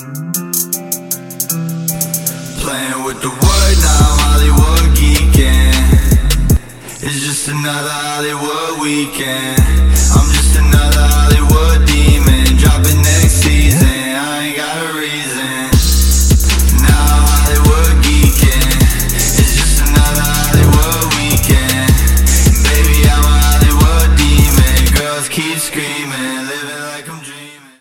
Playing with the word, now I'm Hollywood geeking. It's just another Hollywood weekend.